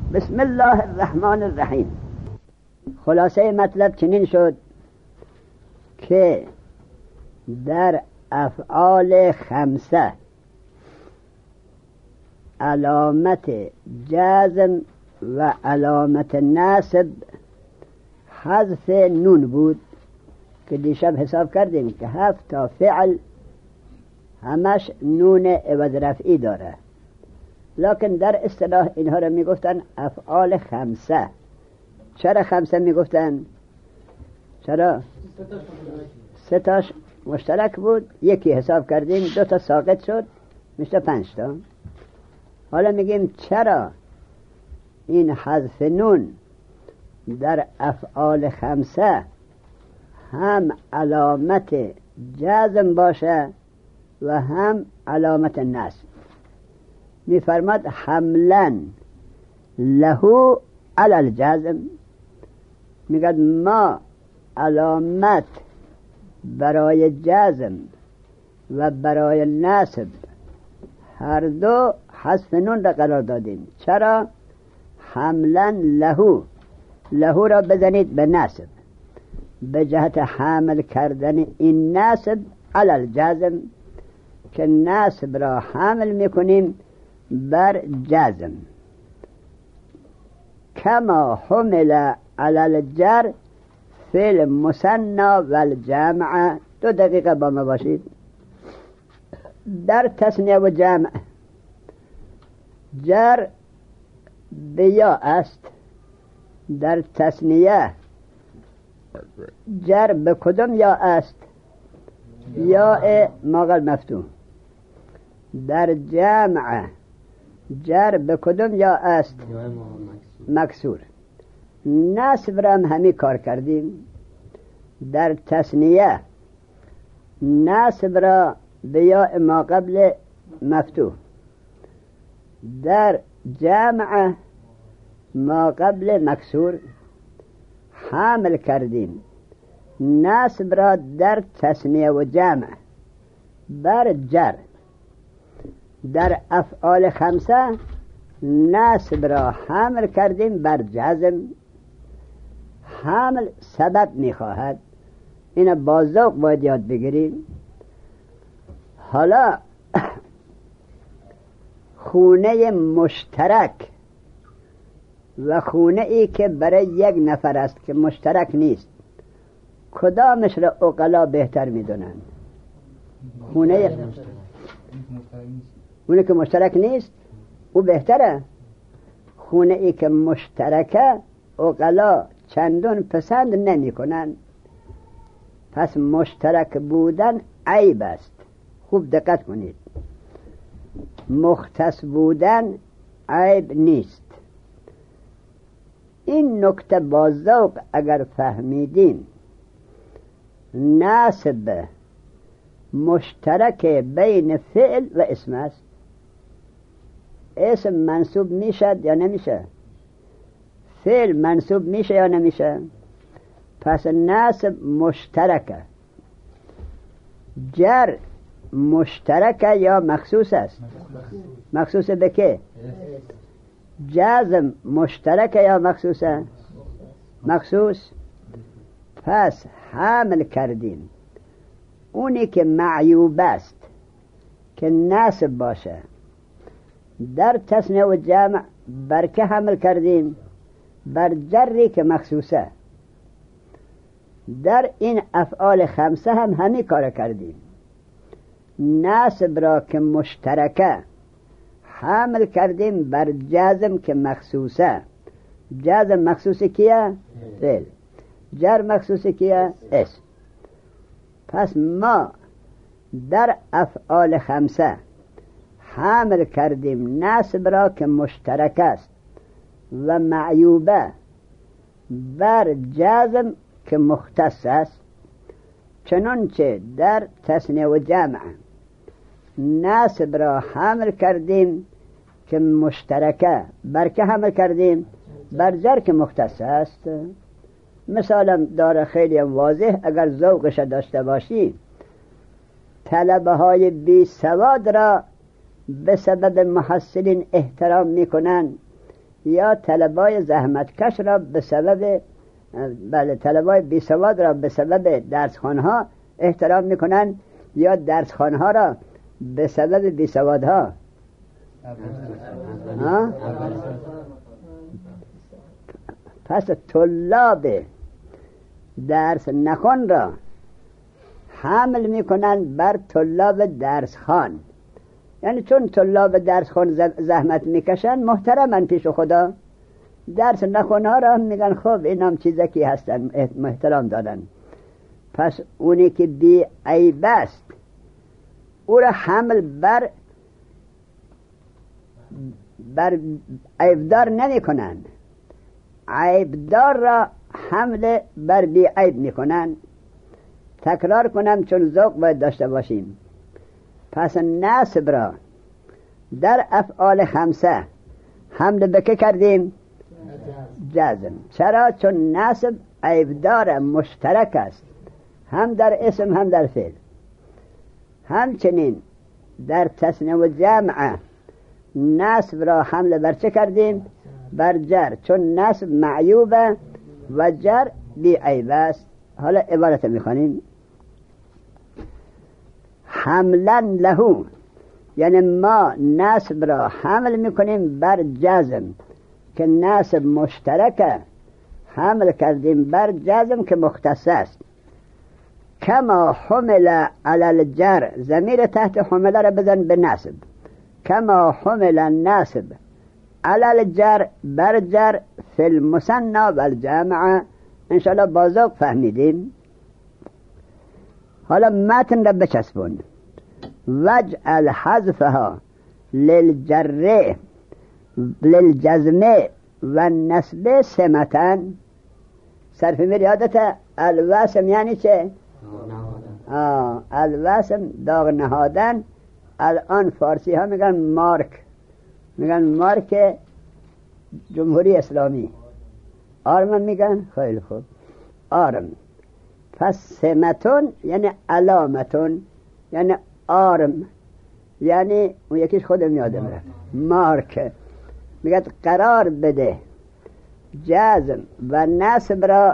بسم الله الرحمن الرحیم. خلاصه مطلب چنین شد که در افعال خمسه علامت جزم و علامت نصب حذف نون بود که دیشب حساب کردیم که 7 تا فعل همش نون عوض رفعی داره، لکن در اصطلاح اینها را میگفتن افعال خمسه. چرا خمسه میگفتن؟ چرا؟ 3 تاش مشترک بود، یکی حساب کردیم 2 تا ساقط شد، میشه 5 تا. حالا میگیم چرا این حذف نون در افعال خمسه هم علامت جزم باشه و هم علامت نصب. میفرماد حملا له علی الجزم، میگد ما علامت برای جزم و برای نصب هر دو حذف نون را قرار دادیم. چرا؟ حملا له را بزنید به نصب، به جهت حمل کردن این نصب علی الجزم، که نصب را حمل میکنیم بر جزم. کما حمل علی الجر فی المثنی و الجمع. 2 دقیقه با ما باشید. در تثنیه و جمع جر به یا است. در تثنیه جر به کدام یا است؟ یا ماقل مفتوح. در جمع جر به کدام یا است؟ مکسور. نصب را هم همی کار کردیم. در تثنیه نصب را به یا ما قبل مفتوح، در جمع ما قبل مکسور حامل کردیم. نصب را در تثنیه و جمع بر جر. در افعال خمسه نصب را حمل کردیم بر جزم. حمل سبب میخواهد، این با ذوق باید یاد بگیریم. حالا خونه مشترک و خونه ای که برای یک نفر است که مشترک نیست، کدامش را عقلا بهتر میدونن؟ خونه اونه که مشترک نیست او بهتره. خونه ای که مشترکه عقلا چندون پسند نمی کنن. پس مشترک بودن عیب است. خوب دقت کنید، مختص بودن عیب نیست. این نکته با ذوق اگر فهمیدیم، ناسب مشترک بین فعل و اسم است. اسم منصوب میشد یا نمیشه؟ فعل منصوب میشه یا نمیشه؟ پس ناسب مشترکه. جر مشترکه یا مخصوص است؟ مخصوص به که؟ جزم مشترکه یا مخصوصه؟ مخصوص. پس حمل کردیم اونی که معیوب است که ناسب باشه، در تثنیه و جمع بر که حمل کردیم؟ بر جری که مخصوصه. در این افعال خمسه هم همی کار کردیم. ناسب را که مشترکه حمل کردیم بر جزم که مخصوصه. جزم مخصوص کیه؟ فعل. جر مخصوص کیه؟ اسم. پس ما در افعال خمسه حمل کردیم ناسب را که مشترک است و معیوبه بر جزم که مختص است. چنانچه در تثنیه و جمع ناسب را حمل کردیم که مشترکه، بر که حمل کردیم؟ بر جر که مختص است. مثالم داره خیلی واضح، اگر ذوقش داشته باشی. طلبه های بی سواد را به سبب محصلین احترام میکنن یا طلبای زحمتکش را به سبب طلبای بیسواد را به سبب درسخوانها احترام میکنن یا درسخوانها را به سبب بیسوادها؟ پس طلاب درس نخوان را حمل میکنن بر طلاب درس خوان، یعنی چون طلاب درس خوان زحمت میکشن محترمن پیش خدا، درس نخوانها را میگن خب اینام چیزکی هستن محترام دادن. پس اونی که بی عیب است او را حمل بر عیبدار نمی کنن، عیبدار را حمل بر بی عیب می کنن. تکرار کنم چون ذوق باید داشته باشیم. پس نسب را در افعال خمسه حمل به که کردیم؟ جزم. چرا؟ چون نسب عیبدار مشترک است، هم در اسم هم در فعل. همچنین در تثنیه و جمع نسب را حمل بر چه کردیم؟ بر جر، چون نسب معیوبه و جر بی عیب است. حالا عبارت میخوانیم: حملا له، یعنی ما نسب را حمل میکنیم بر جزم که نسب مشترکه، حمل کردیم بر جزم که مختص است. کما حمل علی الجر، ضمیر تحت حمله را بزن به نسب. کما حمل النسب علی الجر، بر جر فی المثنی و الجمع. انشاءالله بازوق فهمیدین. حالا متن را بچسبون: وجعل حذفها للجر للجزم و نسب سمتن. صرف میر یادت الوسم یعنی چه؟ الوسم داغ نهادن. الان فارسی ها میگن مارک، میگن مارک جمهوری اسلامی. آرم میگن خیلی خوب آرم. پس سمتون یعنی علامتون، یعنی آرم، یعنی اون یکیش خودم یادم رفت، مارک. میگه قرار بده جزم و نسب را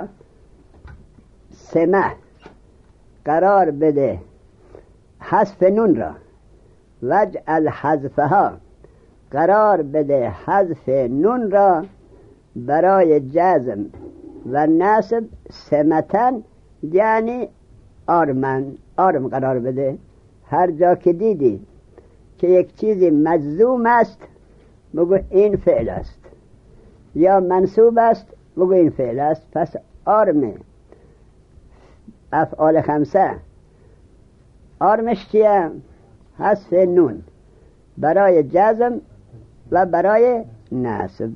سمه، قرار بده حذف نون را. وجعل حذفها، قرار بده حذف نون را برای جزم و نسب سمتن، یعنی آرمن، آرم قرار بده. هر جا که دیدی که یک چیزی مجزوم است بگو این فعل است، یا منصوب است بگو این فعل است. پس آرم افعال خمسه آرمش چیه؟ حذف نون برای جزم و برای نسب.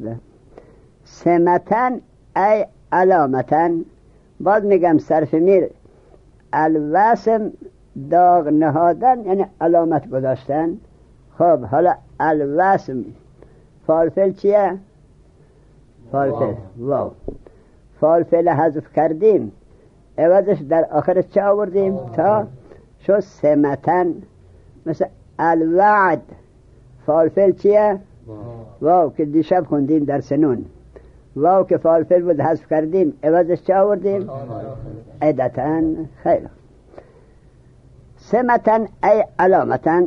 سمتن ای علامتن. باز میگم صرف میر الوسم داغ نهادن یعنی علامت گذاشتن. خب حالا الوسم فالفل چیه؟ فالفل واو. فالفل حذف کردیم، عوضش در آخرش چه آوردیم؟ تا شو سمتن. مثل الوعد فالفل چیه؟ واو که دیشب خوندیم در سنون. واو که فالفل بود حذف کردیم، عوضش چه آوردیم؟ عدتن. خیلی سمتن ای علامتن.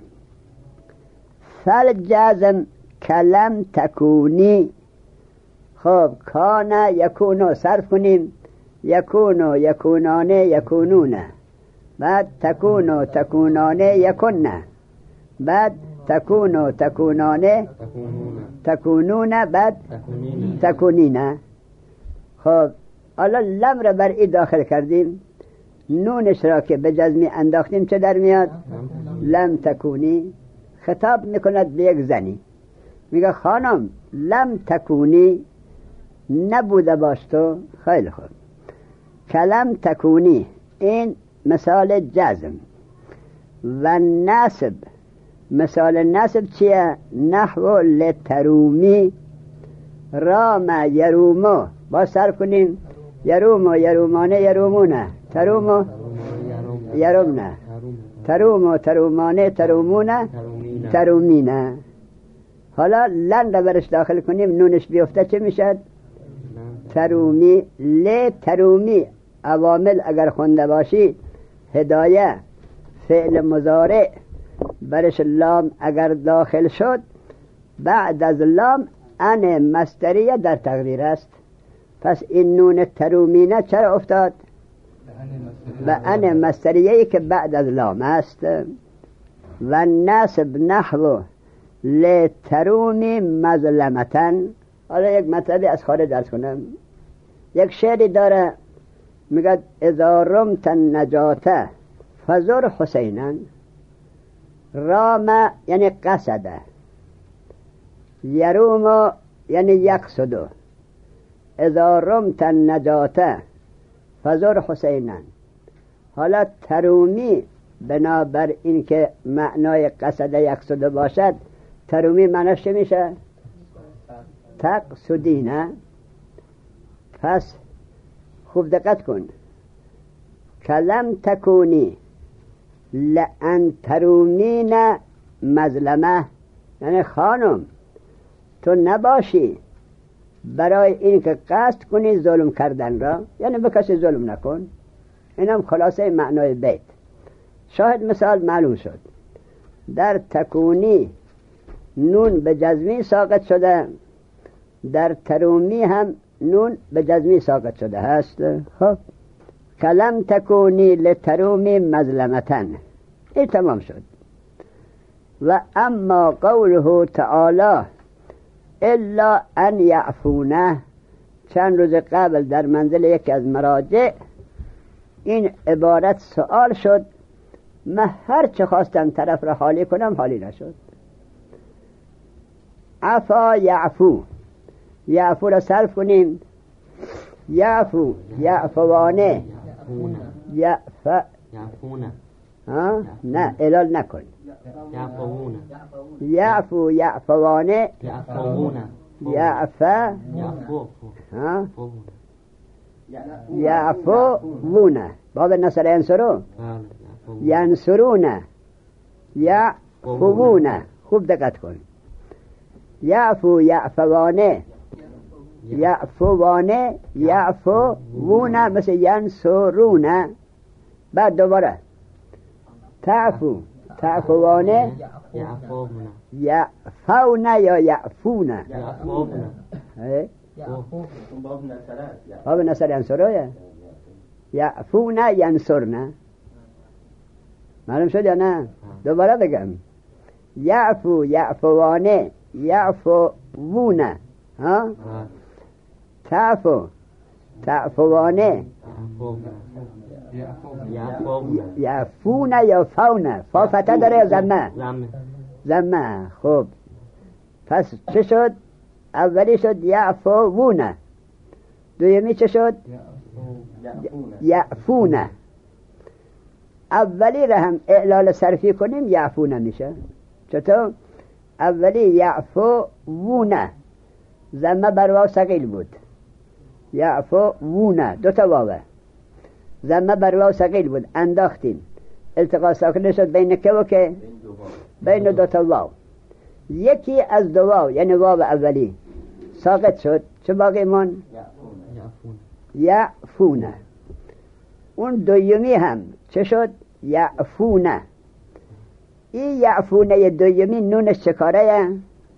فالجزم کلم تکونی. خب کان یکونو صرف کنیم، یکونو یکونانه یکونونه، بعد تکونو تکونانه یکنه، بعد تکونو تکونانه تکونونه، بعد تکونینه. خب حالا لم را بر ای داخل کردیم، نونش را که به جزمی انداختیم چه در میاد؟ لم تکونی. خطاب میکند به یک زنی، میگه خانم لم تکونی، نبوده باش تو. خیلی خوب. کلم تکونی این مثال جزم. و نسب، مثال نسب چیه؟ نحو لترومی رام یرومو. با صرف کنیم یرومو یرومانه یرومونه، ترومو یرومنه، ترومو ترومانه ترومونه ترومینه. حالا لن را برش داخل کنیم نونش بیفته چه میشد؟ ترومی. ل ترومی عوامل اگر خونده باشی هدایه فعل مضارع برش لام اگر داخل شد بعد از لام ان مصدریه در تقدیر است. پس این نون ترومینه چرا افتاد؟ به ان مصدریه‌ای که بعد از لام است. و نصب نحو لترومی مظلمتن. حالا یک مطلبی از خارج درس کنم. یک شعری داره میگه اذا رمت النجاة فزر حسینا. رام یعنی قصده، یروم یعنی یقصد. اذا رمت النجاة فزر حسینا. حالا ترومی بنابر این که معنای قصده یقصد باشد، ترومی معناش چه میشه؟ تقصدینه. پس خوب دقت کن. کلم تکونی لأن ترومین مظلمه، یعنی خانم تو نباشی برای این که قصد کنی ظلم کردن را، یعنی به کسی ظلم نکن. اینم خلاصه معنای بیت. شاهد مثال معلوم شد. در تکونی نون به جزمی ساقط شده، در ترومی هم نون به جزمی ساقط شده هست. خب کلم تکونی لترومی مظلمتن، این تمام شد. و اما قوله تعالی الا ان یعفونه، چند روز قبل در منزل یکی از مراجع این عبارت سوال شد. من هر چه خواستم طرف را حالی کنم حالی نشد. عفا یعفو، یعفو را صرف کنیم. یعفو یعفوانه، یعفونه. نه علال نکن. یعفونه. یعفو یعفوانه، یعفونه. یعفا یعفوونه. باب نصر ینصرو، ینصرونه، یعفوونه. خوب دقت کن. یعفو یعفوانه، یعفوانه، یعفوونه، مثل ینصرونه. بعد دوباره تعفو تعفوانه، یعفونه یا یعفونه. باب نصر ینصروه، یعفونه ینصرنه. معلوم شد یا نه؟ دوباره بگم. یعفو یعفوانه، یعفوونه. تعفو تعفوانه، یعفونه یا فونه. فا فتح داره یا زمه؟ زمه. خب پس چه شد؟ اولی شد یعفوونه، دویمی چه شد؟ یعفونه. اولی را هم اعلال صرفی کنیم یعفونه میشه. چطور؟ اولی یعفوونه، زمه بر واو ثقیل بود. یعفوونه دو تا واوه، زمه بر واو ثقیل بود، انداختیم، التقاء ساکنه شد بین که و که؟ بین دو تا واو. یکی از دو واو یعنی واو اولی ساقط شد، چه باقی من؟ یعفونه. اون دویمی هم چه شد؟ یعفونه. این یعفونه دویمی نونش چه کاره؟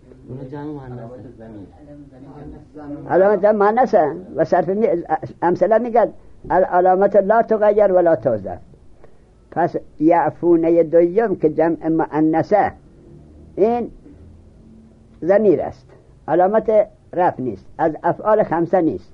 علامت مؤنثه و صرف امثله میگه علامت لا تغیر ولا تحذف. پس یعفونه دویم که جمع مؤنثه این ضمیر است، علامت رفع نیست، از افعال خمسه نیست.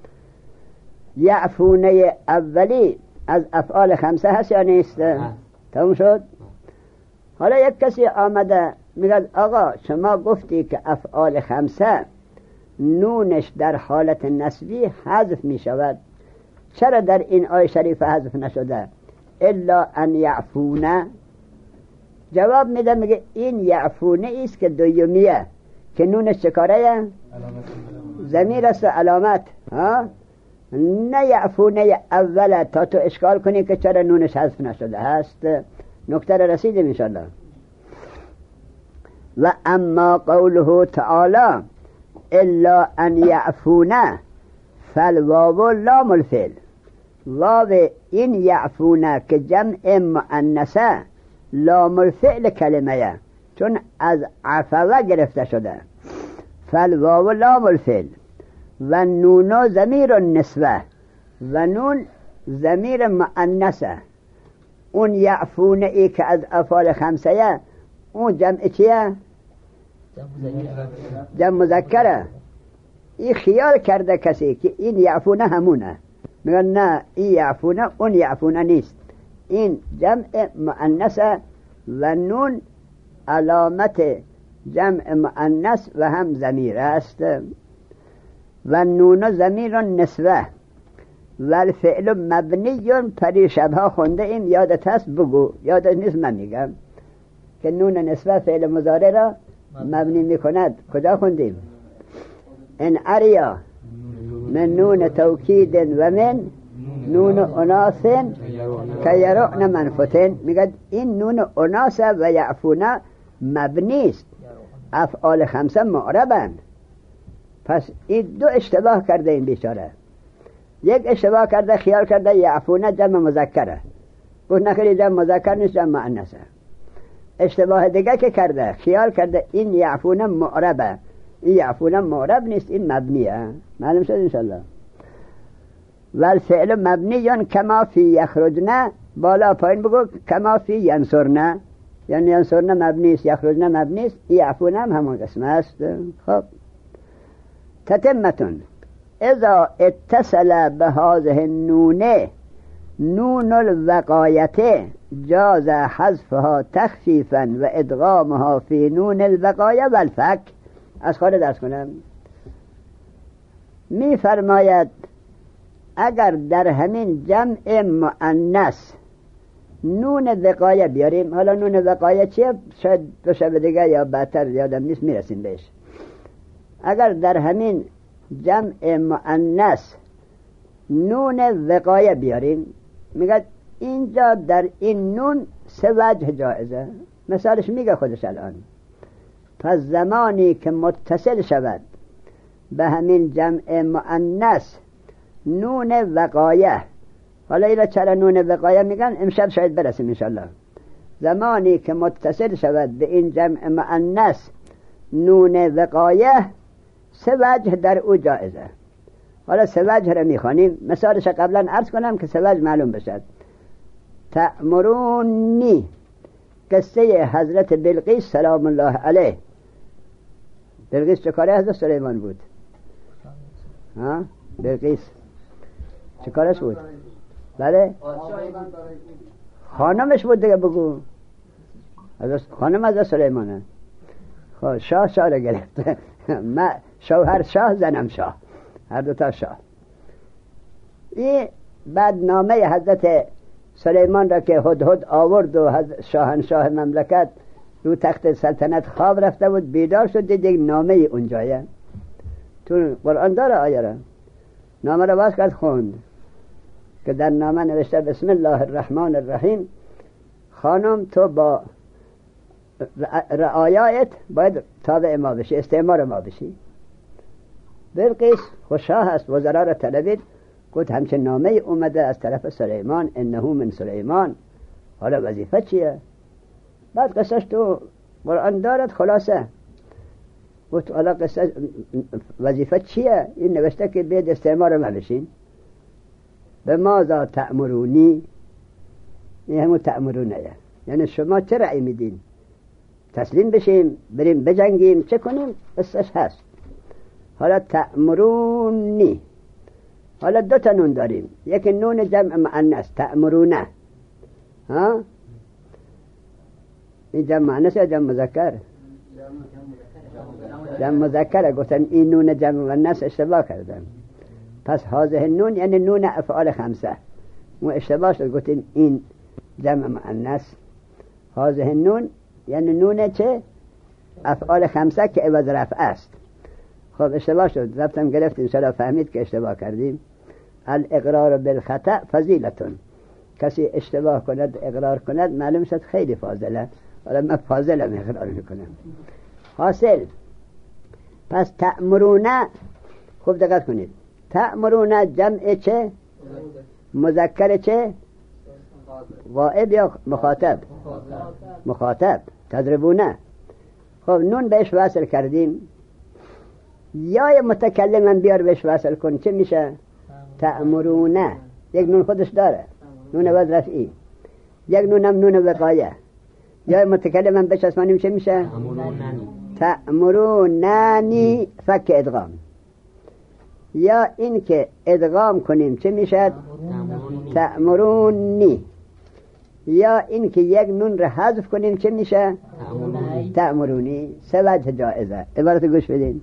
یعفونه اولی از افعال خمسه هست یا نیست؟ تموم شد. حالا یک کسی آمده میگه آقا شما گفتی که افعال خمسه نونش در حالت نسبی حذف می شود، چرا در این آیه شریفه حذف نشده؟ الا ان یعفونه. جواب میده میگه این یعفونه ایست که دویمیه که نونش چکاره؟ ضمیر است و علامت. نه یعفونه اوله تا تو اشکال کنی که چرا نونش حذف نشده هست. نکته را رسیدیم انشاءالله. و اما قوله تعالی الا ان یعفونه فالواو لام الفعل. واو این یعفونه که جمع مؤنثه لام الفعل کلمه، چون از عفوه گرفته شده. فالواو لام الفعل و نون ضمیر النسبه، و نون ضمیر مؤنثه. اون یعفونه ای که از افعال خمسه اون جمع چیه؟ جمع مذکره. این خیال کرده کسی که این یعفونه همونه، میگن نه این یعفونه اون یعفونه نیست، این جمع مؤنثه و نون علامت جمع مؤنث و هم ضمیر است. و نون ضمیر نسبه و الفعل مبنی پریشبها خونده ایم، یادت هست بگو، یادت نیست من میگم که نون نسبه فعل مضارع را مبنی میکند. کجا خوندیم؟ ان اریا من نون توکید و من نون اناث که یرعن منفتن. میگد این نون اناث و یعفونه مبنی است، افعال خمسه معربند. پس این دو اشتباه کرده این بیچاره. یک اشتباه کرده، خیال کرده یعفونه جمع مذکره، گفت نخیلی جمع مذکر نیست، جمع مؤنثه. اشتباه دیگه که کرده، خیال کرده این یعفونه معربه، این یعفونه معرب نیست، این مبنیه. معلوم شد انشالله. و الفعل مبنی کما فی یخرجن، بالا پایین بگو کما فی ینصرن، یعنی ینصرن مبنی است، یخرجن مبنی است، یعفونه هم همون قسم است. خب تتمتون اذا اتصل بهذه النون نون الوقایته جاز حذفها تخفیفا و ادغامها فی نون الوقایه و الفک. از خود درس کنم. می فرماید اگر در همین جمع مؤنث نون وقایه بیاریم، حالا نون وقایه چیه؟ شاید دو شب دیگه یا بعدتر یادم نیست میرسیم بهش. اگر در همین جمع مؤنث نون وقایه بیاریم، میگه اینجا در این نون سه وجه جایزه. مثالش میگه خودش الان. پس زمانی که متصل شود به همین جمع مؤنث نون وقایه، حالا اینا چرا نون وقایه میگن امشب شاید برسیم انشالله. زمانی که متصل شود به این جمع مؤنث نون وقایه سه وجه در او جایزه. حالا سه وجه رو میخوانیم، مثالش قبلا عرض کنم که سه وجه معلوم بشد. تأمرونی، قصه حضرت بلقیس سلام الله علیه. بلقیس چه کاره حضرت سلیمان بود؟ ها؟ بلقیس چه کارش بود؟ بله؟ خانمش بود دیگه، بگو. خانم حضرت سلیمانه. خب شاه رو گرفته. شوهر شاه، زنم شاه، هر دوتا شاه. این بعد نامه حضرت سلیمان را که هدهد آورد و شاهنشاه مملکت رو تخت سلطنت خواب رفته بود، بیدار شد دید یک نامه اونجایه. تو قرآن داره آیه را، نامه را باز کرد خوند که در نامه نوشته بسم الله الرحمن الرحیم، خانم تو با رعایت باید تابع ما بشی، استعمار ما بشی. بلقیس خوشحال است، وزرا را طلبید، گفت همچه نامه اومده از طرف سلیمان، انه من سلیمان، حالا وظیفه چیه؟ بعد قصهش تو قرآن دارد خلاصه. گفت حالا قصه وظیفه چیه؟ این نوشته که بید استعمار ما بشین. به ماذا تأمرونی، این همون تأمرونه، یعنی شما چه رأی میدین؟ تسلیم بشیم، بریم بجنگیم، چه کنیم؟ قصهش هست. حالا تأمرونی، حالا دو تا نون داریم، یک نون جمع مؤنث تأمرونه، ها؟ این جمع مؤنث یا جمع مذکر؟ جمع مذکر. گفتن این نون جمع مؤنث اشتباه کردن. پس هذه نون یعنی نون افعال خمسه، و اشتباه شد گفتیم این جمع مؤنث. هذه نون یعنی نون چه؟ افعال خمسه که عوض رفع است. خب اشتباه شد، رفتم گرفتیم، انشاءالله فهمید که اشتباه کردیم. الاقرار بالخطأ فضیلتون، کسی اشتباه کند اقرار کند معلوم شد خیلی فاضله. حالا من فاضلم اقرار میکنم. حاصل پس تأمرونه، خوب دقت کنید، تأمرونه جمع چه؟ مذکر چه؟ غائب یا مخاطب؟ مخاطب. تضربونه. خب نون بهش وصل کردیم، یا متکلمم بیار بهش وصل کن، چه میشه؟ تأمرونه. یک نون خودش داره، نون عوض رفعی. یک نونم نون وقایه. یا متکلمم بهش اسمانیم چه میشه؟ تأمروننی فک ادغام. یا این که ادغام کنیم چه میشد؟ تأمرونی. یا این که یک نون را حذف کنیم چه میشه؟ تأمرونی. سه وجه جائزه. عبارت گوش بدین.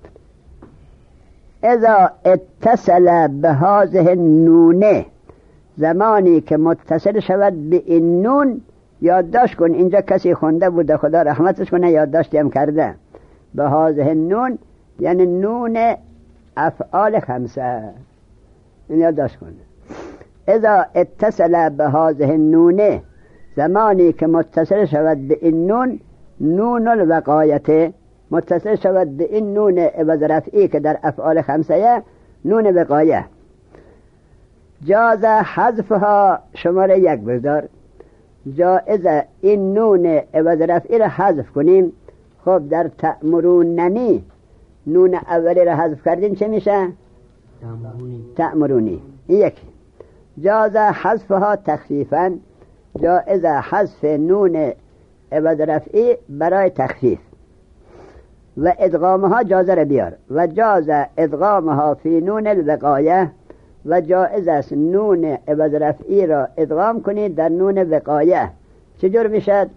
اذا اتصل به هذه النونه، زمانی که متصل شود به این نون، یادداشت کن، اینجا کسی خونده بوده خدا رحمتش کنه یادداشتی هم کرده، به هذه النون یعنی نون افعال خمسه، این یادداشت کن. اذا اتصل به هذه النونه، زمانی که متصل شود به این نون، نون الوقایته، متصل شود به این نون عوض رفعی که در افعال خمسه نون وقایه، جاز حذفها، شماره یک بذار، جائزه این نون عوض رفعی را حذف کنیم. خب در تأمروننی نون اولی را حذف کردیم چه میشه؟ تأمرونی. این یکی. جاز حذفها تخفیفا، جائزه حذف نون عوض رفعی برای تخفیف. و ادغامها جازه را بیار، و جاز ادغامها فی نون الوقایه، و جائز است نون عوض رفعی را ادغام کنید در نون وقایه. چجور میشد؟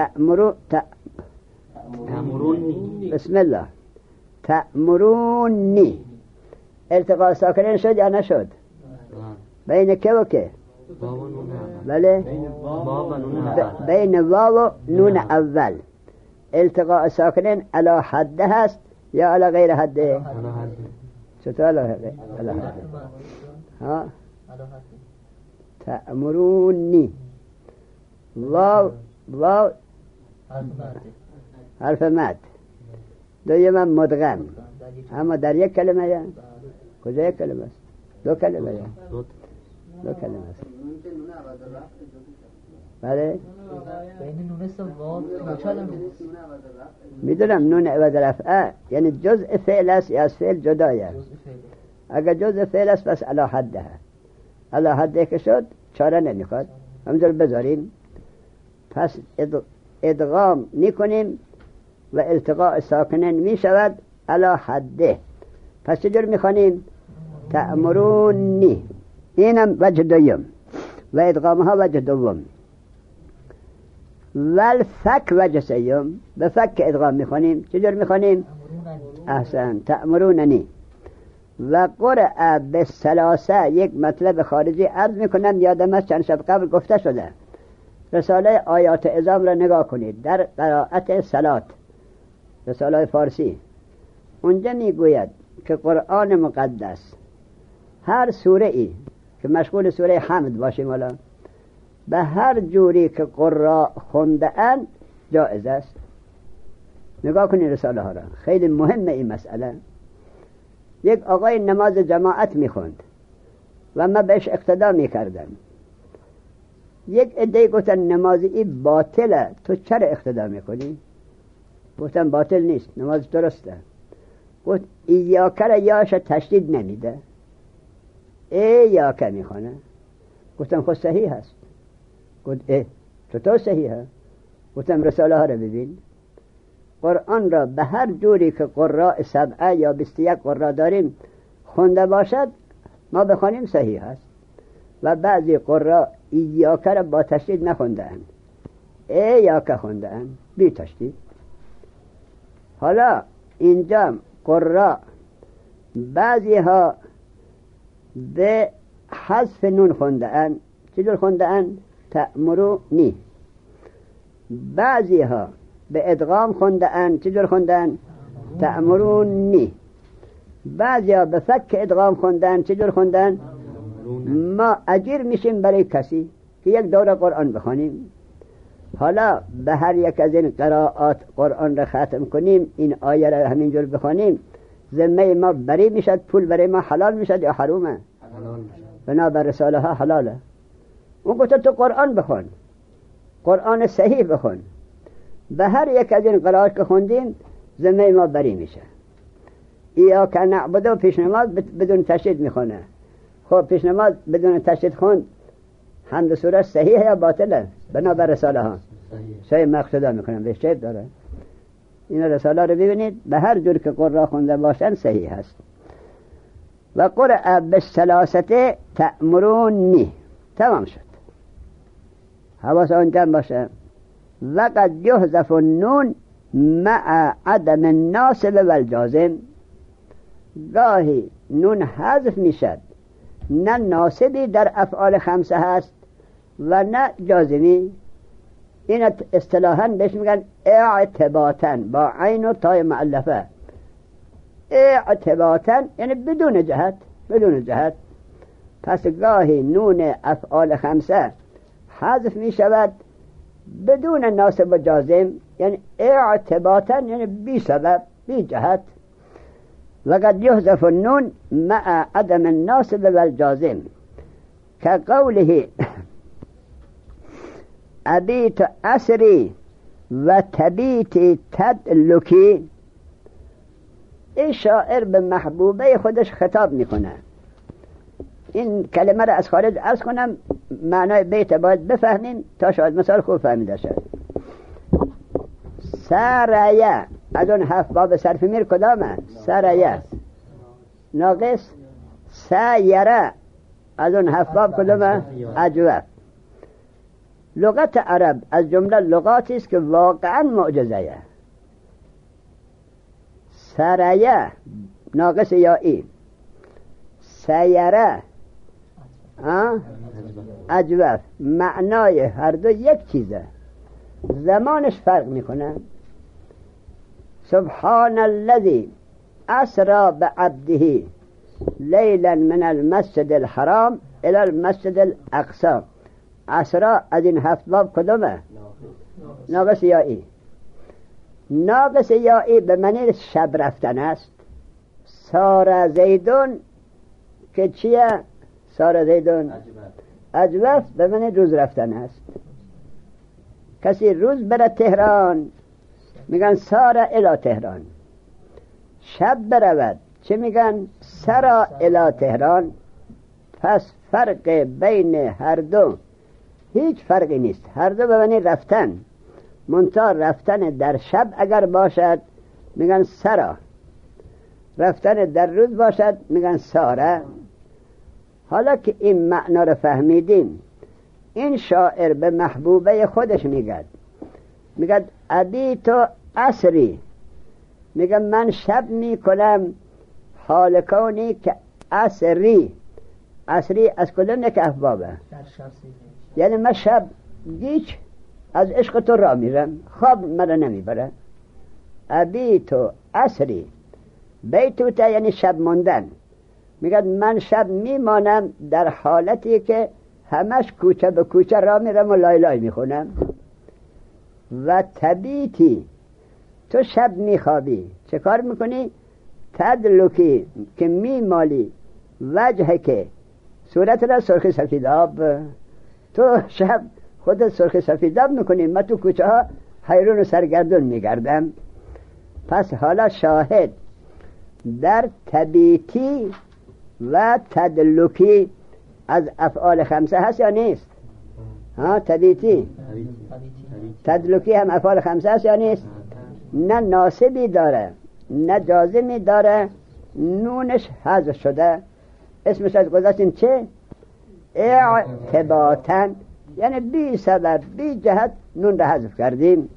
تأمرونی. بسم الله. تأمرونی. التقاء ساکنین شد یا نشد؟ بین که و که؟ بله، بین واو و نون اول. التقاء ساکنین علی حده هست یا علی غیر حده؟ چطور علی حده؟ ها؟ تأمرونی. واو حرف مد، دویم مدغم، اما در یک کلمه یا کجا یک کلمه است؟ دو کلمه یا دو کلمه است. بله میدونم نون عوض رفعه یعنی جزء فعل است یا از فعل جدایه. اگر جزء فعل است پس علی حده، علی حده که شد چاره نمیخواد، همینجور بذاریم. پس ادغام میکنیم و التقاء ساکنین میشود علی حده. پس چجور میخوانیم؟ تأمرونی. اینم وجه دوم. و ادغامها وجه دوم. والفک وجه سیوم. به فک ادغام میخوانیم. چجور میخوانیم؟ احسن. تأمروننی. و قرأ بالثلاثه، یک مطلب خارجی عرض میکنم، یادم است چند شب قبل گفته شده. رساله آیات اعظام را نگاه کنید در قرائت صلات، رساله فارسی. اونجا میگوید که قرآن مقدس هر سوره ای که مشغول سوره حمد باشیم حالا، به هر جوری که قرآن خونده اند جائز است. نگاه کنید رساله ها را، خیلی مهمه این مسئله. یک آقای نماز جماعت میخوند و ما بهش اقتدا میکردم. یک عده گفتن نمازی این باطله، تو چرا اقتدا میکنی؟ گفتم باطل نیست، نماز درسته. گفت ایاک را یاش تشدید نمیده، ایاک میخونه. گفتم خود صحیح هست. گفت چطور صحیحه؟ گفتم رساله ها را ببین، قرآن را به هر جوری که قراء سبعه یا 21 قراء داریم خونده باشد ما بخوانیم صحیح است. و بعضی قراء ایاک را با تشدید نخونده اند، ایاک خونده اند بی تشدید. حالا اینجا قراء بعضی ها به حذف نون خونده اند. چجور خونده اند؟ تأمرونی. بعضی ها به ادغام خونده اند. چجور خونده اند؟ تأمرونی. بعضی ها به فک ادغام خونده اند. چجور خونده اند؟ ما اجیر میشیم برای کسی که یک دوره قرآن بخوانیم حالا به هر یک از این قرائات قرآن را ختم کنیم، این آیه را همینجور بخونیم، ذمه ما بری میشد، پول برای ما حلال میشد یا حرومه؟ حلال میشد. بنا بر رساله ها حلاله. اون گفت تو قرآن بخون، قرآن صحیح بخون، به هر یک از این قرائات که خوندیم ذمه ما بری میشه. ایاک نعبد و پیش نماز بدون تشدید میخونه. خب پیش نماز بدون تشدید خوند، حمد سوره صحیح یا باطله؟ بنا بر رساله ها صحیح مقصودا میکنم، بهش چه داره؟ این رساله رو ببینید، به هر جور که قرآن خونده باشن صحیح هست. و قرأ بالثلاثه تأمرونی، تمام شد. حواس آن جمع باشه. و قد یحذف النون مع عدم الناصب والجازم، گاهی نون حذف میشد، نه ناصبی در افعال خمسه هست و نه جازمی. این اصطلاحاً بهش میگن اعتباطاً با عین و تای مؤلفه. اعتباطاً یعنی بدون جهت، بدون جهت. پس گاهی نون افعال خمسه حذف می شود بدون ناصب و جازم، یعنی اعتباطاً یعنی بی سبب، بی جهت. وقد يحذف النون مع عدم الناصب والجازم كقوله أبيت أسري وتبيت تدلكي. این شاعر به محبوبه خودش خطاب میکنه. این کلمه را از خارج عرض کنم، معنای بیت باید بفهمیم تا شاید مثال خوب فهمیده شد. سرایه از اون هفت باب صرف میر کدامه؟ سرایه ناقص. سیره از اون هفت باب کدامه؟ اجوف. لغت عرب از جمله لغاتی است که واقعا معجزه. سرایه ناقص یائی، سیره اجوف، معنای هر دو یک چیزه، زمانش فرق میکنه. سبحان الذي اسرى بعبده لیلا من المسجد الحرام الى المسجد الاقصى. اسرى از این هفت باب کدومه؟ ناقص یائی. ناقص یائی به معنی شب رفتن است. سار زیدون که چیه؟ سار زیدون اجوف به معنی روز رفتن است. کسی روز بره تهران میگن سار الی تهران. شب برود چه میگن؟ سرا الی تهران. پس فرق بین هر دو هیچ فرقی نیست، هر دو به معنی رفتن، منتها رفتن در شب اگر باشد میگن سرا، رفتن در روز باشد میگن ساره. حالا که این معنا رو فهمیدیم، این شاعر به محبوبه خودش میگه ابیت اسری، میگه من شب میکنم حال کونی که اسری. اسری از کدوم یک افبابه؟ یعنی من شب گیج از عشق تو را میرم، خواب مرا نمیبره. ابیت اسری، بیتوتا یعنی شب موندن. میگه من شب میمانم در حالتی که همش کوچه به کوچه را میرم و لای لای میخونم. و تبیتی، تو شب میخوابی، چه کار میکنی؟ تدلکی که میمالی، وجه که صورت را سرخ سفیداب. تو شب خودت سرخ سفیداب میکنی، من تو کوچه ها حیرون و سرگردون میگردم. پس حالا شاهد در تبیتی و تدلکی از افعال خمسه هست یا نیست؟ تبیتی تدلکی هم افعال خمسه هست یا نیست؟ نه ناصبی داره نه جازمی داره، نونش حذف شده. اسمش از گذاشتیم چه؟ اعتباطاً، یعنی بی سبب بی جهت نون را حذف کردیم.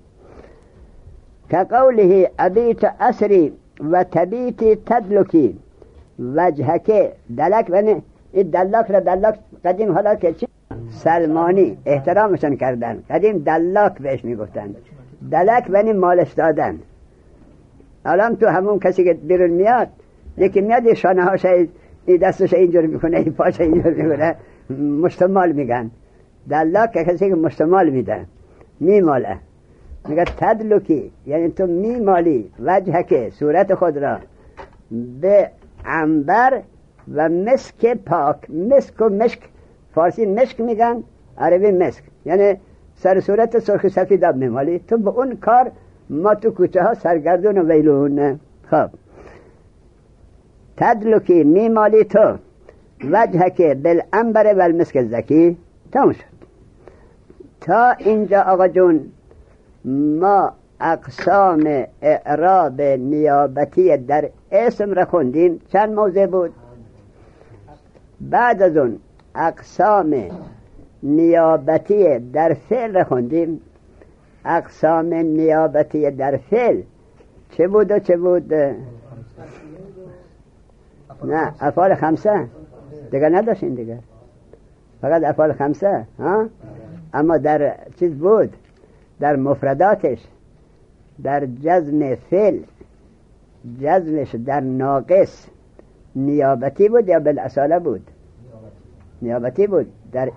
که قوله ابیت اسری و تبیتی تدلکی وجهک. دلک و این دلاک را دلاک قدیم حالا که چی؟ سلمانی احترامشان کردن، قدیم دلاک بهش میگفتن. دلک و مالش دادن. الان تو همون کسی که بیرون میاد، یکی میاد یه شانه هاش دستش اینجور میکنه، این پاش اینجور میکنه، مشتمال میگن. دلاک که کسی که مشتمال میده. میماله. میگه تدلکی یعنی تو میمالی وجهک صورت خود را به عنبر و مسک پاک. مسک و مشک فارسی مشک میگن، عربی مسک، یعنی سر صورت سرخ سفید آب میمالی. تو به اون کار ما تو کوچه ها سرگردون و ویلون. خب تدلکی میمالی تو وجهک بالعنبر و المسک زکی. تمام شد. تا اینجا آقا جون ما اقسام اعراب نیابتی در اسم را خوندیم. چند موضع بود؟ بعد از اون اقسام نیابتی در فعل را خوندیم. اقسام نیابتی در فعل چه بود و چه بود؟ نه افعال خمسه دیگه نداشتین دیگه، فقط افعال خمسه ها؟ اما در چیز بود، در مفرداتش، در جزم فعل جزمش در ناقص نیابتی بود یا بالاصاله بود؟ نیابتی بود. در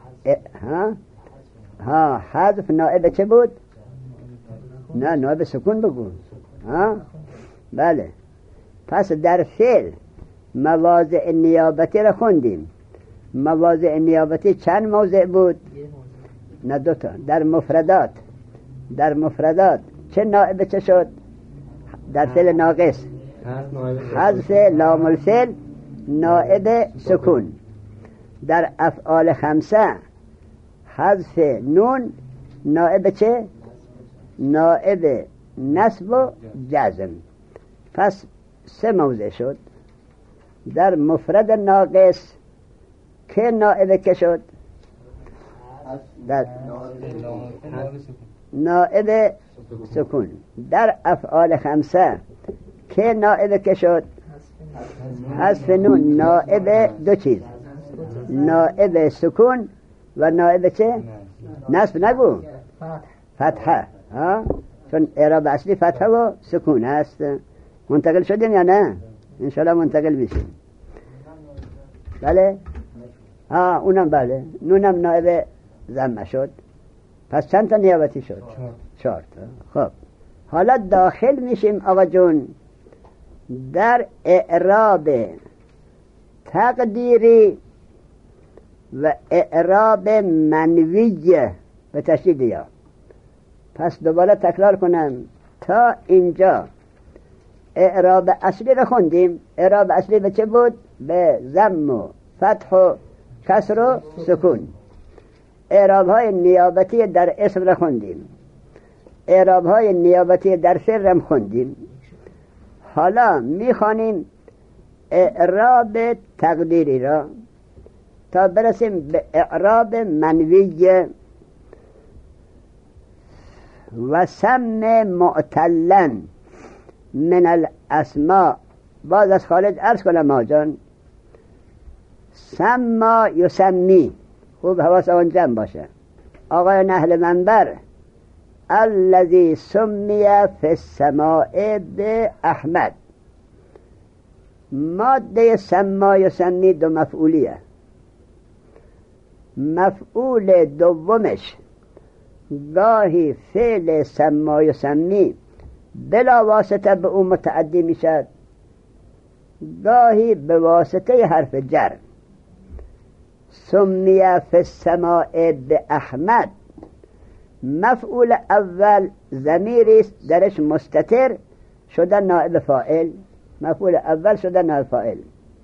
حذف نائب چه بود؟ نه نائب سکون بگو. بله. پس در فعل مواضع نیابتی را خوندیم. مواضع نیابتی چند موضع بود؟ نه دوتا. در مفردات چه نائب چه شد؟ در فعل ناقص حذف لام الفعل نائب سکون. در افعال خمسه حذف نون نائب چه؟ نائب نصب و جزم. پس سه موضع شد. در مفرد ناقص که نائب که شد؟ در نائب سکون. در افعال خمسه که نائب که شد؟ حذف نون نائب دو چیز، نائب سکون و نائب چه؟ نصب نگو، فتحه. چون اعراب اصلی فتحه و سکون است. منتقل شدیم یا نه؟ انشاءالله منتقل بشیم. بله؟ اونم بله. نونم نائب ضمه شد. پس چند تا نیابتی شد؟ 4 تا. خب حالا داخل میشیم آقا جون در اعراب تقدیری و اعراب منوی به تشدید یا. پس دوباره تکرار کنم. تا اینجا اعراب اصلی رو خوندیم. اعراب اصلی به چه بود؟ به ضم و فتح و کسر و سکون. اعراب های نیابتی در اسم رو خوندیم. اعراب های نیابتی در فعل رو خوندیم. حالا میخوانیم اعراب تقدیری را تا برسیم به اعراب منوی. و سم معتلن من الاسماء. باز از خالد عرض کنم آجان، سما یسمی. خوب حواس آن جمع باشه. آقای نهل منبر الذی سمی فی السماء به احمد. ماده سما یسمی دو مفعولیه. مفعول دومش گاهی فعل سما یسمی بلا واسطه به اون متعدی میشد، گاهی به واسطه حرف جر. سمی فی السماء به احمد، مفعول اول ضمیری است درش مستتر شده نائب فاعل. مفعول اول شده نائب فاعل.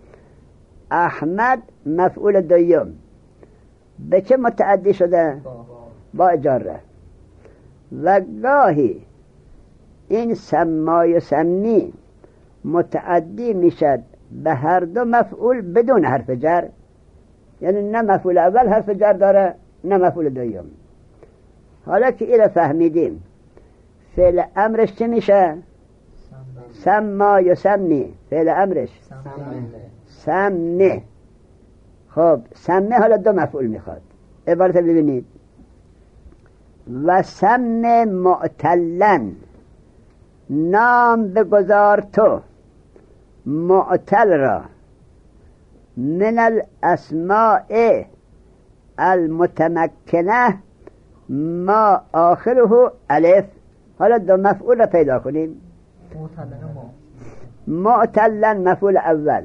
احمد مفعول دوم به چه متعدی شده؟ با جاره. و گاهی این سما یسمی متعدی میشد به هر دو مفعول بدون حرف جر، یعنی نه مفعول اول حرف جر داره نه مفعول دوم. حالا که ایره فهمیدیم فعل امرش چه میشه؟ سما یسمی. فعل امرش سمه. خب سمه حالا دو مفعول میخواد. عبارت ببینید. و سم معتلن، نام بگذار تو معتل را من الاسماء المتمکنه ما آخره الف. حالا دو مفعول را پیدا کنیم. معتلن مفعول اول،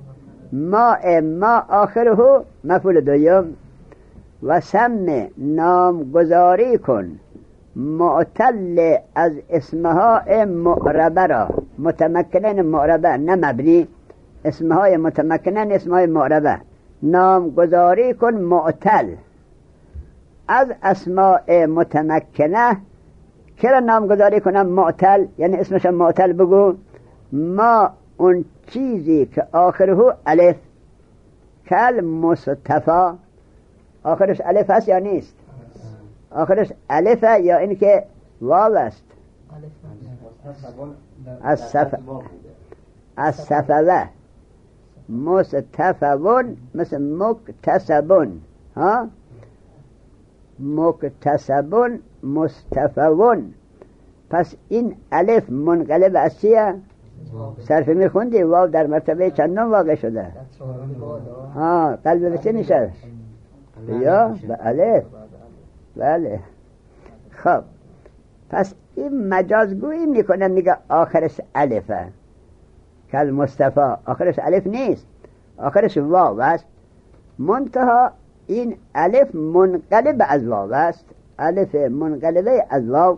ما آخره مفعول دوم. و سم نامگذاری کن معتل از اسمهای معربه را، متمکنن معربه نه مبنی، اسمهای متمکنن اسمهای معربه، نامگذاری کن معتل از اسماء متمکنه. کرا نامگذاری کنم معتل؟ یعنی اسمش معتل بگو. ما اون چیزی که آخره الف، کل مصطفی، آخرش الف هست یا نیست؟ آخرش الفه یا این که واو است؟ از صفوه مصطفون مثل مکتسبون، ها، مکتسبون مصطفون. پس این الف منقلب از چیه؟ صرف میخوندی واو در مرتبه چندم واقع شده؟ ها، قلب به چه میشه؟ یا به الف. بله. خب پس این مجازگویی میکنه، میگه آخرش الفه. کل مصطفی آخرش الف نیست، آخرش واو است. منتها این الف منقلب از واو است، الف منقلبه از واو.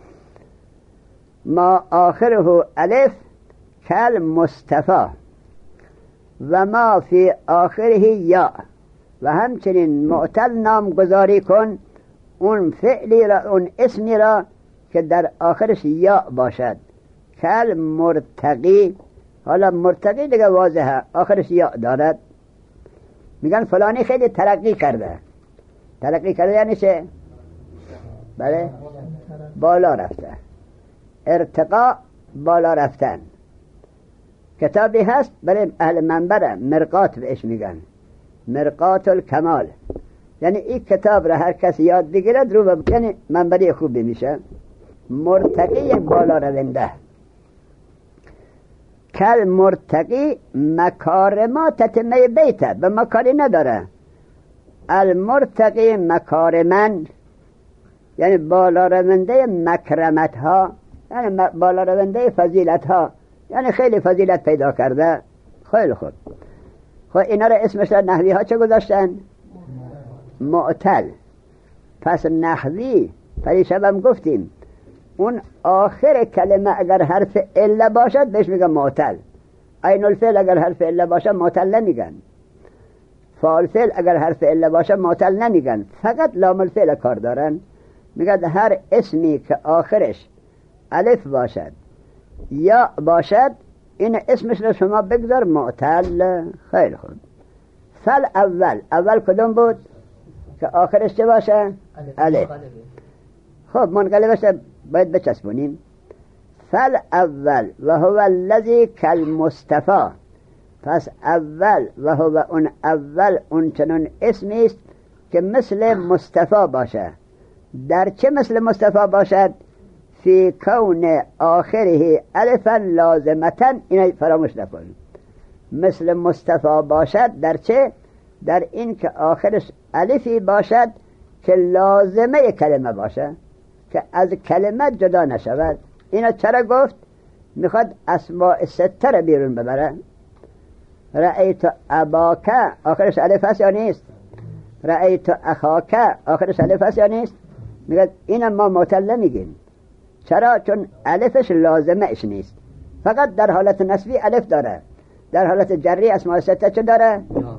ما آخره الف کل مصطفی و ما فی آخره یا. و همچنین معتل نام گذاری کن اون فعلی را، اون اسمی را که در آخرش یا باشد. کل مرتقی. حالا مرتقی دیگه واضحه، آخرش یا دارد. میگن فلانی خیلی ترقی کرده. ترقی کرده یعنی چه؟ بله، بالا رفته. ارتقا بالا رفتن. کتابی هست برای اهل منبره، مرقات بهش میگن، مرقات الکمال. یعنی این کتاب را هر کس یاد بگیرد رو یعنی منبری خوبی میشه. مرتقی بالا رونده. کل مرتقی مکارمات تتمه بیته، به مکاری نداره. المرتقی مکارمن یعنی بالا رونده مکرمت ها، یعنی بالا رونده فضیلت ها، یعنی خیلی فضیلت پیدا کرده. خیلی خوب. خب اینا را اسمش را نحوی ها چه گذاشتن؟ معتل. پس نحوی پریشبم گفتیم اون آخر کلمه اگر حرف الا باشد بهش میگن معتل. عین الفعل اگر حرف الا باشد معتل نمیگن. فاعل فعل اگر حرف الا باشد معتل نمیگن، فقط لام الفعل کار دارن. میگن هر اسمی که آخرش الف باشد یا باشد این اسمش رو شما بگذار معتل. خیلی خوب. فل اول کدوم بود که آخرش چه باشه؟ الف. خب منقلبش باید بچسبونیم. فل اول و هو الذی کل مصطفی. پس اول و هو اون اول اون چنون اسمی است که مثل مصطفی باشه. در چه مثل مصطفی باشد؟ فی کون آخره الفا لازمتا. اینو فراموش نکن. مثل مصطفی باشد در چه؟ در این که آخرش الفی باشد که لازمه کلمه باشه، که از کلمه جدا نشود. اینو چرا گفت؟ میخواد اسماء سته را بیرون ببره. رأیت اباک آخرش الف هست یا نیست؟ رأیت اخاک آخرش الف هست یا نیست؟ میگه این ما معتل نمیگیم. چرا؟ چون الفش لازمه اش نیست، فقط در حالت نسبی الف داره. در حالت جری اسماء سته چه داره؟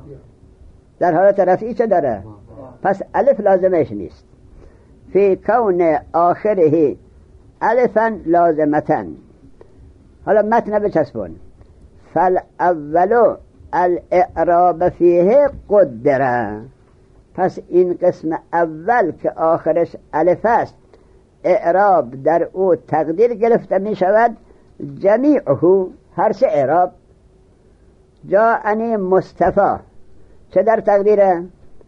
در حالت رفعی چه داره؟ پس الف لازمه اش نیست. فی کون آخره الفا لازمتا. حالا متن بچسبون. فالاولو الاعراب فیه قدره. پس این قسم اول که آخرش الف است اعراب در او تقدیر گرفته می شود. جمیعه هر سه اعراب. جاءنی مصطفی چه در تقدیره؟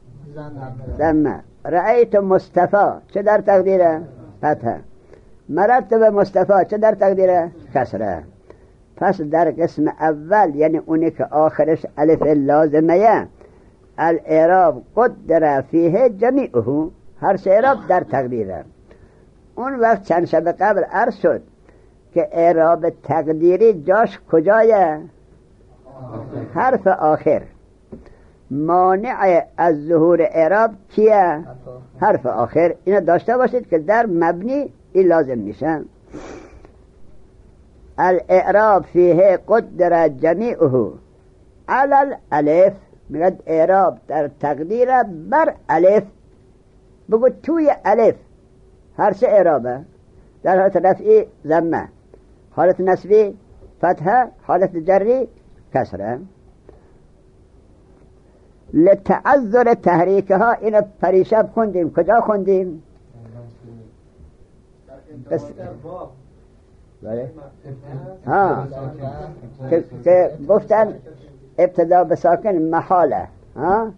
ضمه. رأیت مصطفی چه در تقدیره؟ فتحه. مررت به مصطفی چه در تقدیره؟ کسره. پس در قسم اول یعنی اونی که آخرش الف لازمه الاعراب قدر فیه جمیعه هر سه اعراب در تقدیره. اون وقت چند شب قبل عرض شد که اعراب تقدیری جاش کجایه؟ حرف آخر. مانع از ظهور اعراب کیه؟ حرف آخر. اینو داشته باشید که در مبنی این لازم میشه. الاعراب فیه قدر جمیعه علی الالف. میگه اعراب در تقدیر بر الف. بگو توی الف هر سه اعرابه. در حالت رفعی ضمه، حالت نصبی فتحه، حالت جری کسره. لتعذر تحریکها. اینو پریشب خوندیم. کجا خوندیم؟ ها که گفتن ابتدا بساکن محاله، ها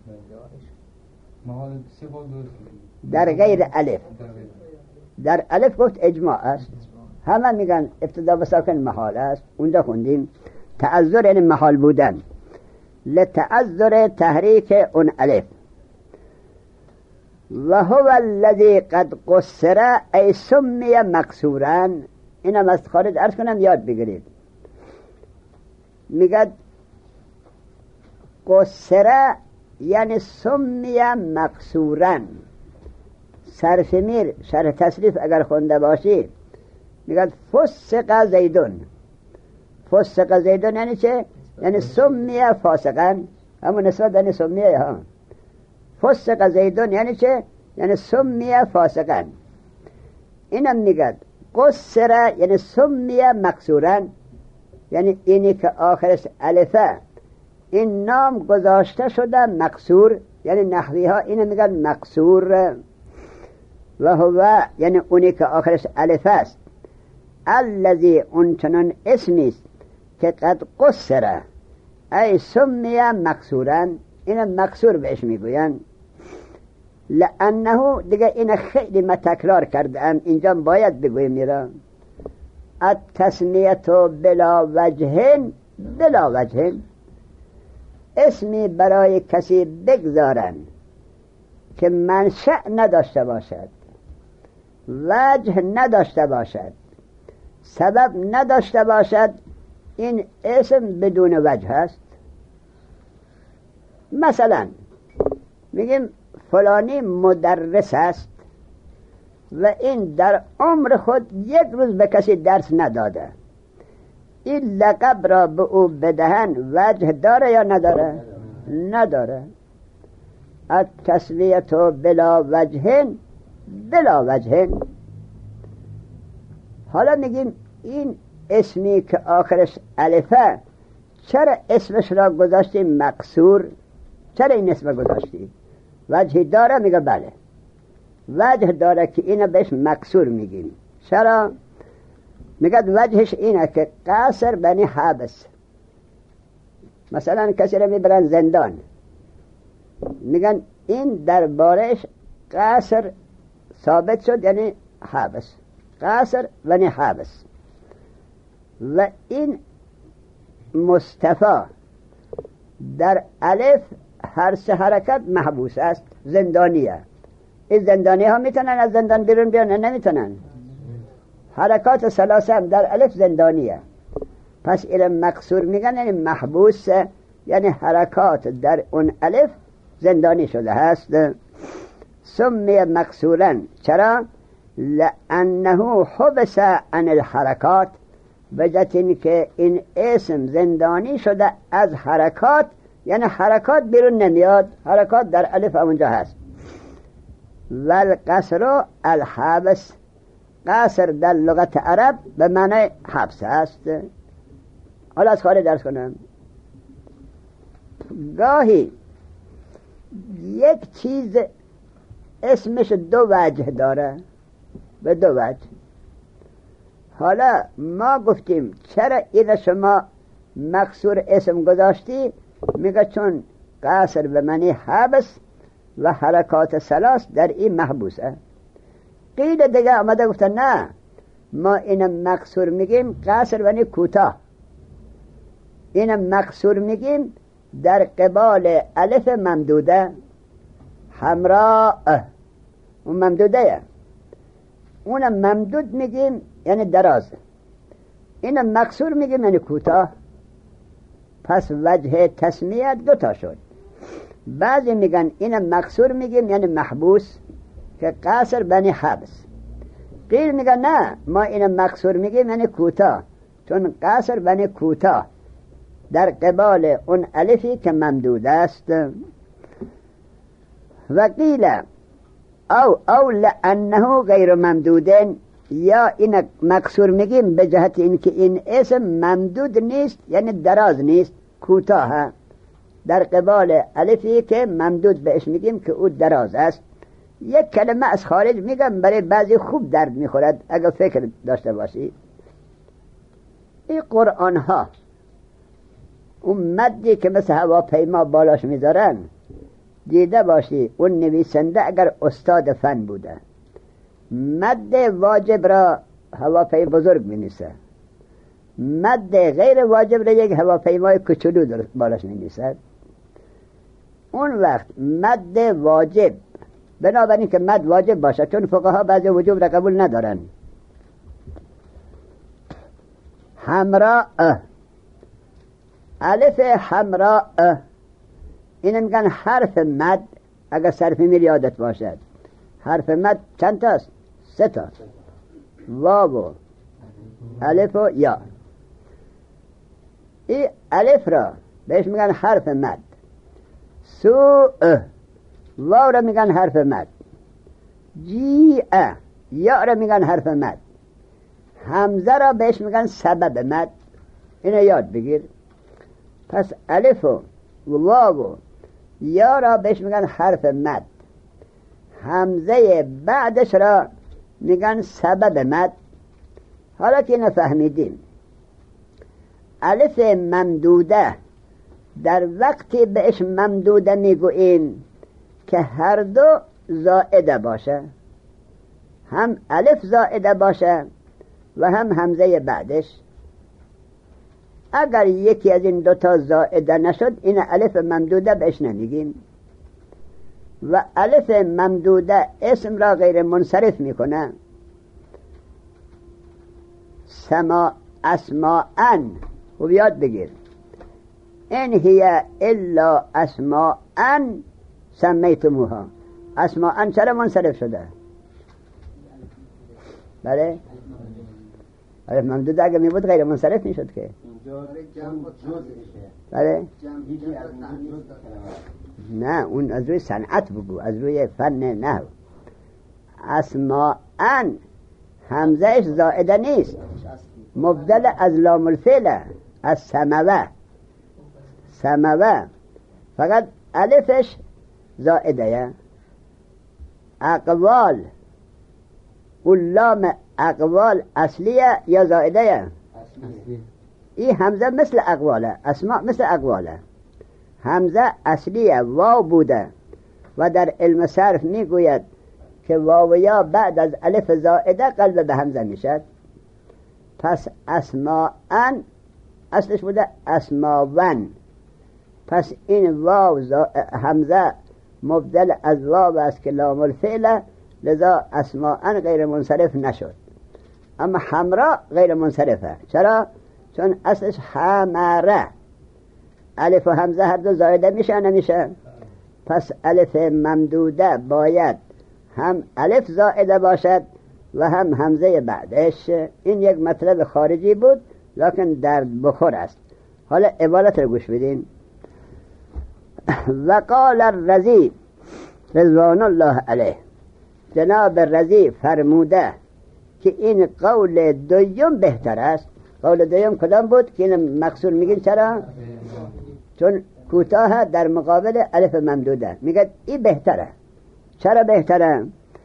در غیر الف. در الف گفت اجماع است، همه میگن ابتدا بساکن محاله است. اونجا خوندیم تعذر یعنی محال بودن. لتعذر تحریک اون الف. و هو الذی قد قصر ای سمی مقصورا. اینم از خارج عرض کنم یاد بگیرید. میگد قصر یعنی سمی مقصورا. صرف میر شرح تصریف اگر خونده باشی میگد فسق زیدون. فسق زیدون یعنی چه؟ یعنی سمی فاسقا. همون نسبت یعنی سمیه ها. فسق زیدون یعنی چه؟ یعنی سمی فاسقا. اینم میگد قصر یعنی سمی مقصورا، یعنی اینی که آخرش الفه این نام گذاشته شده مقصور، یعنی نحوی ها اینو میگن مقصور. و هو یعنی اونی که آخرش الف است. الذی اونچنان اسمی است که قد قصر ای سمی مقصورا. این مقصور بهش میگوین. لانه دیگه این خیلی ما تکرار کردم، اینجا باید بگویم میرم. التسمیت بلا وجه بلا وجه. اسمی برای کسی بگذارن که منشأ نداشته باشد، وجه نداشته باشد، سبب نداشته باشد، این اسم بدون وجه است. مثلا میگیم فلانی مدرس است و این در عمر خود یک روز به کسی درس نداده. این لقب را به او بدهن وجه داره یا نداره؟ نداره. التسمیت بلا وجه بلا وجه. حالا میگیم این اسمی که آخرش الفه چرا اسمش را گذاشتیم مقصور؟ چرا این اسم گذاشتیم؟ وجهی داره؟ میگه بله وجه داره که اینو بهش مقصور میگیم. چرا؟ میگه وجهش اینه که قاصر بنی حابس. مثلا کسی را میبرن زندان، میگن این دربارش قاصر ثابت شد، یعنی حابس. قاصر بنی حابس. و این مصطفی در الف هر سه حرکت محبوس است، زندانیه. این زندانی ها میتونن از زندان بیرون بیان؟ نمیتونن. حرکات ثلاثه هم در الف زندانیه. پس این مقصور میگن یعنی محبوس، یعنی حرکات در اون الف زندانی شده هست. سمی مقصورا. چرا؟ لانه حبس عن الحرکات. وجهت این که این اسم زندانی شده از حرکات، یعنی حرکات بیرون نمیاد، حرکات در الف اونجا هست. والقصر الحبس. قصر در لغت عرب به معنی حبس است. حالا از خارج درس کنم. گاهی یک چیز اسمش دو وجه داره، به دو وجه. حالا ما گفتیم چرا این شما مقصور اسم گذاشتی؟ میگه چون قصر به معنی حبس و حرکات ثلاث در این محبوسه. قیل دیگه آمده گفتن نه، ما این مقصور میگیم قصر یعنی کوتاه. این مقصور میگیم در قبال الف ممدوده حمراء. اون ممدوده. اونم ممدود میگیم یعنی دراز، اینم مکسور میگیم یعنی کوتاه. پس وجه تسمیه دو تا شد. بعضی میگن اینم مکسور میگیم یعنی محبوس که قصر بنی حبس. قیل میگن نه، ما اینم مکسور میگیم یعنی کوتاه، چون قصر بنی کوتاه در قبال اون الفی که ممدود است. و قیل او لانه غیر ممدودن، یا این مکسور میگیم به جهت اینکه این اسم ممدود نیست یعنی دراز نیست، کوتاه در قبال الفی که ممدود بهش میگیم که او دراز است. یک کلمه از خارج میگم برای بعضی خوب درد میخورد اگر فکر داشته باشی. این قرآن ها اون مدی که مثل هواپیما بالاش میذارن دیده باشی، اون نویسنده اگر استاد فن بوده مد واجب را هواپیما بزرگ می‌نویسه، مد غیر واجب را یک هواپیمای کوچولو بالاش می‌نویسه. اون وقت مد واجب، بنابراین که مد واجب باشه، چون فقها بعضی وجوب را قبول ندارن. حمراء، الف حمراء این میگن حرف مد. اگر صرف میل یادت باشد حرف مد چند تاست؟ 3 تا، واو و الف و یا. این الف را بهش میگن حرف مد، سوء واو را میگن حرف مد، جیء یا را میگن حرف مد، همزه را بهش میگن سبب مد. اینو یاد بگیر. پس الف و واو و یا را بهش میگن حرف مد، همزه بعدش را میگن سبب مد. حالا که اینو فهمیدیم، الف ممدوده در وقتی بهش ممدوده میگوییم که هر دو زائده باشه، هم الف زائده باشه و هم همزه بعدش. اگر یکی از این دوتا زائده نشد این الف ممدوده بهش نمیگیم. و الف ممدوده اسم را غیر منصرف میکنه. اسماءن خوب یاد بگیر، ان هی الا اسماءن سمیتموها. اسماءن چرا منصرف شده؟ بله الف ممدوده اگر میبود غیر منصرف میشد که. بله نه، اون از روی صنعت بگو، از روی فن نحو. اسماءن همزهش زائده نیست، مبدل از لام الفعل، از سموه، فقط الفش زائده. اقوال و لام اقوال اصلیه یا زائده؟ این همزه مثل اقواله، اسماء مثل اقواله، همزه اصلیه، واو بوده و در علم صرف میگوید که واو یا بعد از الف زائده قلب به همزه میشد. پس اسماءن اصلش بوده اسماون، پس این واو همزه مبدل از واو است که لام الفعل، لذا اسماءن غیر منصرف نشد. اما حمراء غیر منصرفه. چرا؟ چون اصلش حمره، الف و همزه هر دو زائده میشه نمیشه؟ پس الف ممدوده باید هم الف زائده باشد و هم همزه بعدش. این یک مطلب خارجی بود لکن در بخور است. حالا عبارت رو گوش بدین. وقال الرزی رضوان الله علیه، جناب رزی فرموده که این قول دویم بهتر است. قول دویم کدام بود که این مقصور میگین؟ چرا؟ چون کوتاه در مقابل الف ممدوده، میگه این بهتره. چرا بهتره؟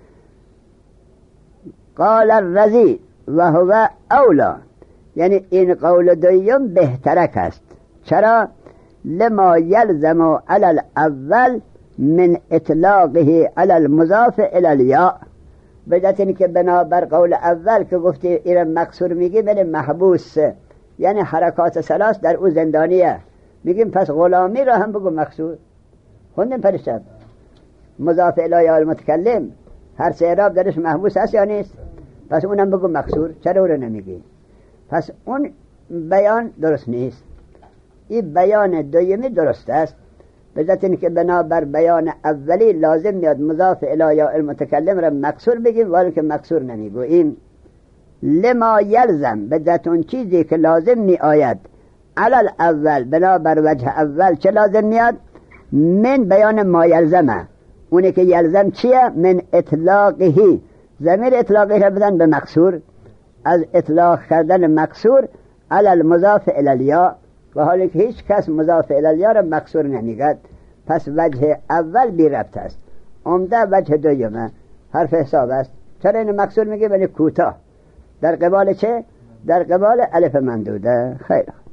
قال الرزی و هو اولا، یعنی این قول دویم بهترک است. چرا؟ لما یلزم علی الاول من اطلاقه علی المضاف الی الیاء، بدت این که بنابر قول اول که گفتی این مقصور میگی بله محبوس، یعنی حرکات ثلاث در او زندانیه، میگیم پس غلامی را هم بگو مقصور. خوندیم پرشب مضاف الی المتکلم حرف اعراب درش محبوس هست یا نیست؟ پس اونم بگو مکسور. چرا او رو نمیگی؟ پس اون بیان درست نیست. این بیان دومی درست است، به ذات اینکه بنابر بیان اولی لازم میاد مضاف الی یا المتکلم را مکسور بگیم، ولی که مکسور نمیگوییم. لما یلزم، به ذات اون چیزی که لازم می آید، علل اول بنابر وجه اول چه لازم میاد؟ من بیان ما یلزمه. اونی که یلزم چیه؟ من اطلاقهی، ضمیر اطلاقی را بدن به مکسور، از اطلاق کردن مکسور علل مضاف الی الیا، و حالی که هیچ کس مضاف الی الیا را مکسور نمیگد. پس وجه اول بی ربط است. عمده وجه دویمه حرف حساب است. چرا این مکسور میگه؟ ولی کوتاه. در قبال چه؟ در قبال الف ممدوده. خیر.